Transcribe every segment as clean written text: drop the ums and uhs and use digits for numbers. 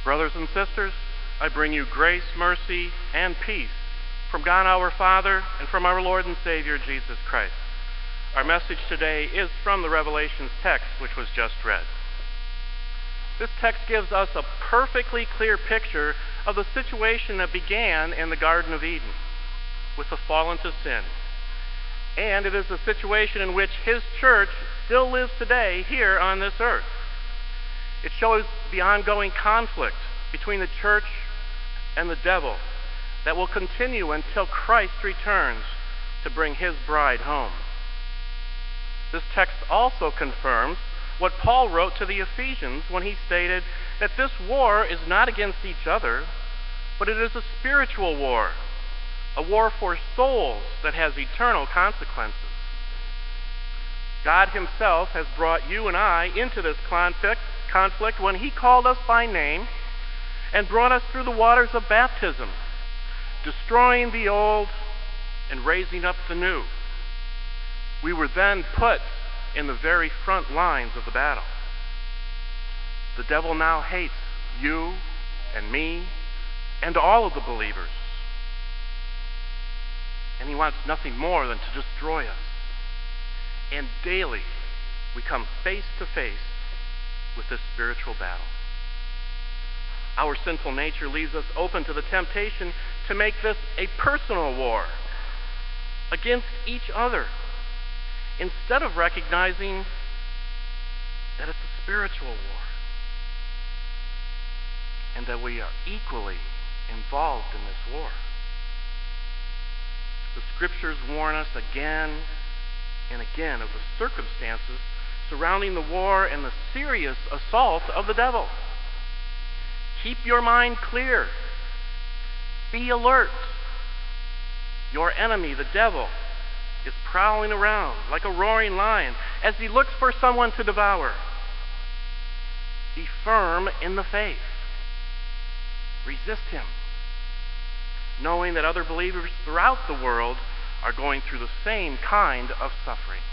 Brothers and sisters, I bring you grace, mercy, and peace from God our Father and from our Lord and Savior Jesus Christ. Our message today is from the Revelations text, which was just read. This text gives us a perfectly clear picture of the situation that began in the Garden of Eden with the fall into sin. And it is a situation in which His church still lives today here on this earth. It shows the ongoing conflict between the church and the devil that will continue until Christ returns to bring His bride home. This text also confirms what Paul wrote to the Ephesians when he stated that this war is not against each other, but it is a spiritual war, a war for souls that has eternal consequences. God Himself has brought you and I into this conflict when He called us by name and brought us through the waters of baptism, destroying the old and raising up the new. We were then put in the very front lines of the battle. The devil now hates you and me and all of the believers. And he wants nothing more than to destroy us. And daily we come face to face with this spiritual battle. Our sinful nature leaves us open to the temptation to make this a personal war against each other, instead of recognizing that it's a spiritual war and that we are equally involved in this war. The Scriptures warn us again and again of the circumstances surrounding the war and the serious assault of the devil. Keep your mind clear. Be alert. Your enemy, the devil, is prowling around like a roaring lion as he looks for someone to devour. Be firm in the faith. Resist him, knowing that other believers throughout the world are going through the same kind of suffering.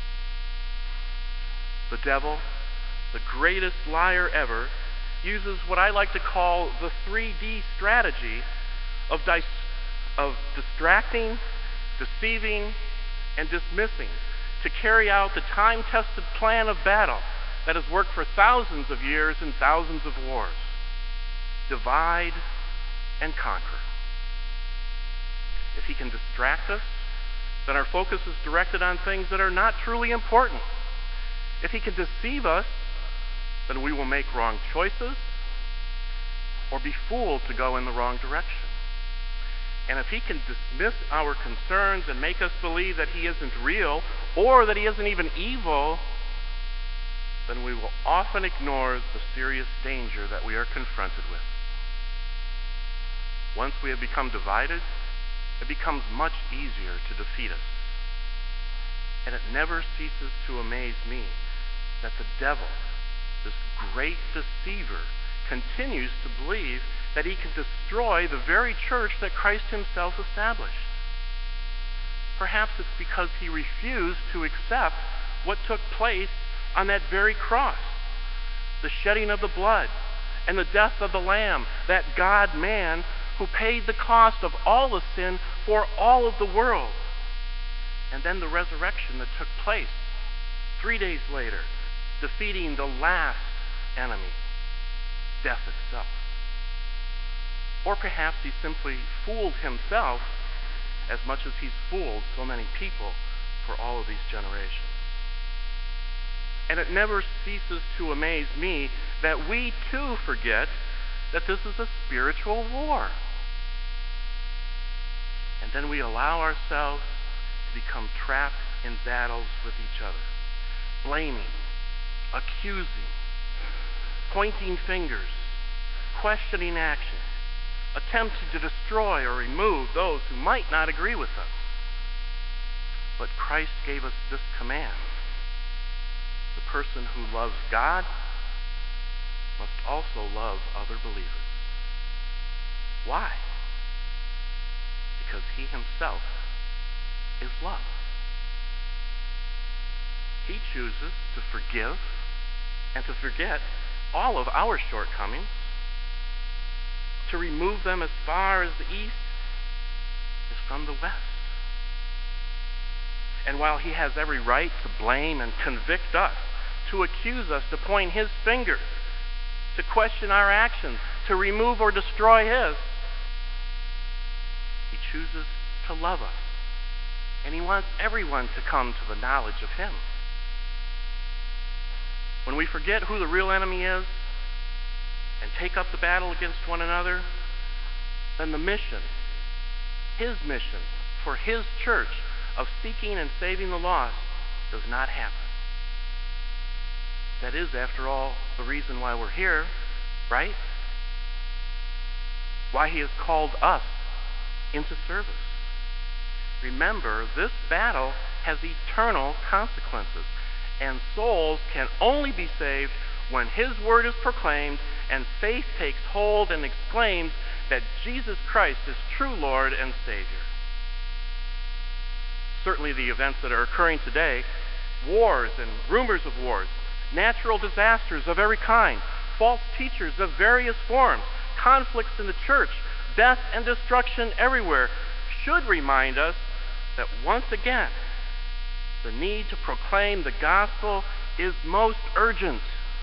The devil, the greatest liar ever, uses what I like to call the 3D strategy of distracting, deceiving, and dismissing to carry out the time-tested plan of battle that has worked for thousands of years in thousands of wars. Divide and conquer. If he can distract us, then our focus is directed on things that are not truly important. If he can deceive us, then we will make wrong choices or be fooled to go in the wrong direction. And if he can dismiss our concerns and make us believe that he isn't real or that he isn't even evil, then we will often ignore the serious danger that we are confronted with. Once we have become divided, it becomes much easier to defeat us. And it never ceases to amaze me that the devil, this great deceiver, continues to believe that he can destroy the very church that Christ Himself established. Perhaps it's because he refused to accept what took place on that very cross, the shedding of the blood and the death of the Lamb, that God-man who paid the cost of all the sin for all of the world. And then the resurrection that took place 3 days later, defeating the last enemy, death itself. Or perhaps he simply fooled himself as much as he's fooled so many people for all of these generations. And it never ceases to amaze me that we too forget that this is a spiritual war. And then we allow ourselves to become trapped in battles with each other, blaming, accusing, pointing fingers, questioning actions, attempting to destroy or remove those who might not agree with us. But Christ gave us this command. The person who loves God must also love other believers. Why? Because He Himself is love. He chooses to forgive and to forget all of our shortcomings to remove them as far as the east is from the west. And while he has every right to blame and convict us, to accuse us, to point his finger, to question our actions, to remove or destroy his, he chooses to love us. And he wants everyone to come to the knowledge of him. When we forget who the real enemy is and take up the battle against one another, then the mission, his mission for his church of seeking and saving the lost, does not happen. That is, after all, the reason why we're here, right? Why he has called us into service. Remember, this battle has eternal consequences, and souls can only be saved when his word is proclaimed and faith takes hold and exclaims that Jesus Christ is true Lord and Savior. Certainly the events that are occurring today, wars and rumors of wars, natural disasters of every kind, false teachers of various forms, conflicts in the church, death and destruction everywhere, should remind us that once again, the need to proclaim the gospel is most urgent,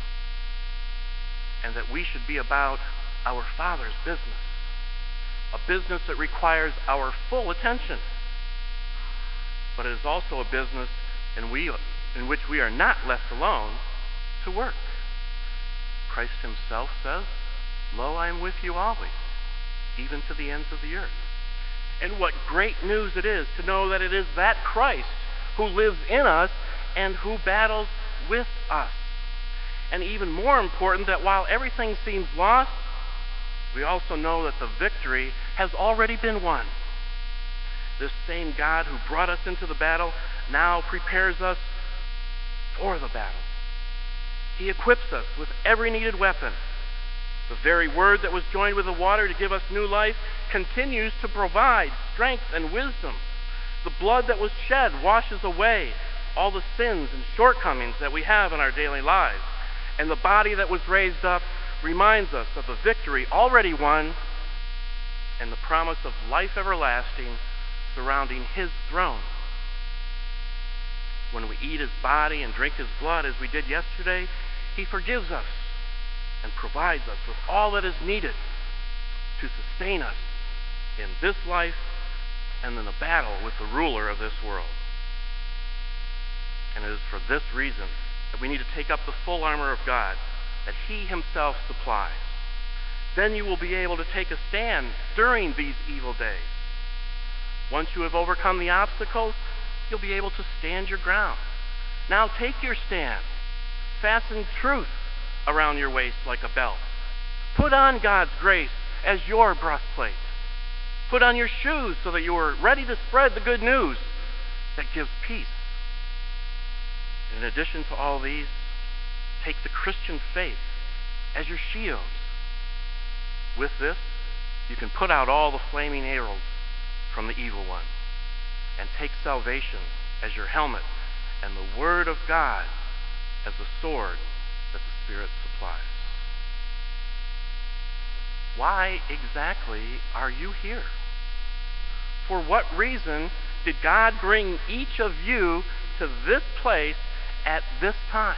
and that we should be about our Father's business, a business that requires our full attention. But it is also a business in which we are not left alone to work. Christ himself says, "Lo, I am with you always, even to the ends of the earth." And what great news it is to know that it is that Christ who lives in us and who battles with us. And even more important, that while everything seems lost, we also know that the victory has already been won. This same God who brought us into the battle now prepares us for the battle. He equips us with every needed weapon. The very word that was joined with the water to give us new life continues to provide strength and wisdom. The blood that was shed washes away all the sins and shortcomings that we have in our daily lives. And the body that was raised up reminds us of the victory already won and the promise of life everlasting surrounding his throne. When we eat his body and drink his blood, as we did yesterday, he forgives us and provides us with all that is needed to sustain us in this life and in the battle with the ruler of this world. And it is for this reason that we need to take up the full armor of God that he himself supplies. Then you will be able to take a stand during these evil days. Once you have overcome the obstacles, you'll be able to stand your ground. Now take your stand. Fasten truth around your waist like a belt. Put on God's grace as your breastplate. Put on your shoes so that you are ready to spread the good news that gives peace. In addition to all these, take the Christian faith as your shield. With this, you can put out all the flaming arrows from the evil one, and take salvation as your helmet and the Word of God as the sword that the Spirit supplies. Why exactly are you here? For what reason did God bring each of you to this place at this time?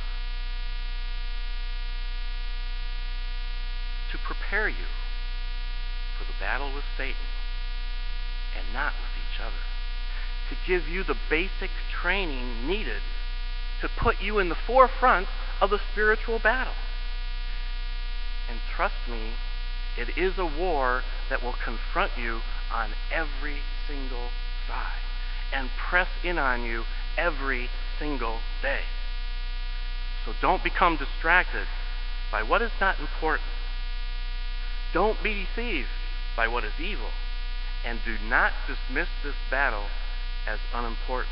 To prepare you for the battle with Satan and not with each other. To give you the basic training needed to put you in the forefront of the spiritual battle. And trust me, it is a war that will confront you on every single side and press in on you every single day. So don't become distracted by what is not important. Don't be deceived by what is evil. And do not dismiss this battle as unimportant.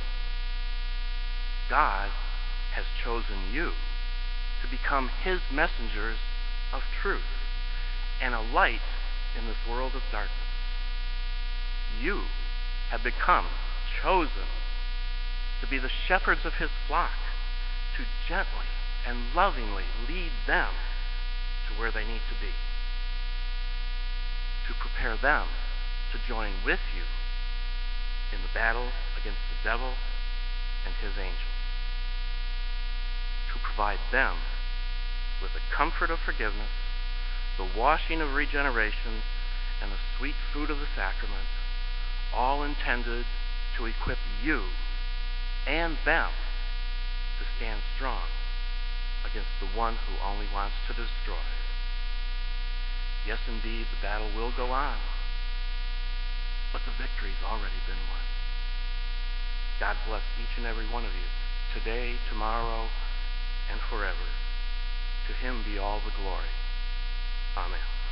God has chosen you to become his messengers of truth and a light in this world of darkness. You have become chosen to be the shepherds of his flock, to gently and lovingly lead them to where they need to be. to prepare them to join with you in the battle against the devil and his angels, to provide them with the comfort of forgiveness, the washing of regeneration, and the sweet food of the sacrament, all intended to equip you and them to stand strong against the one who only wants to destroy. Yes, indeed, the battle will go on, but the victory's already been won. God bless each and every one of you, today, tomorrow, and forever. To him be all the glory. Amen.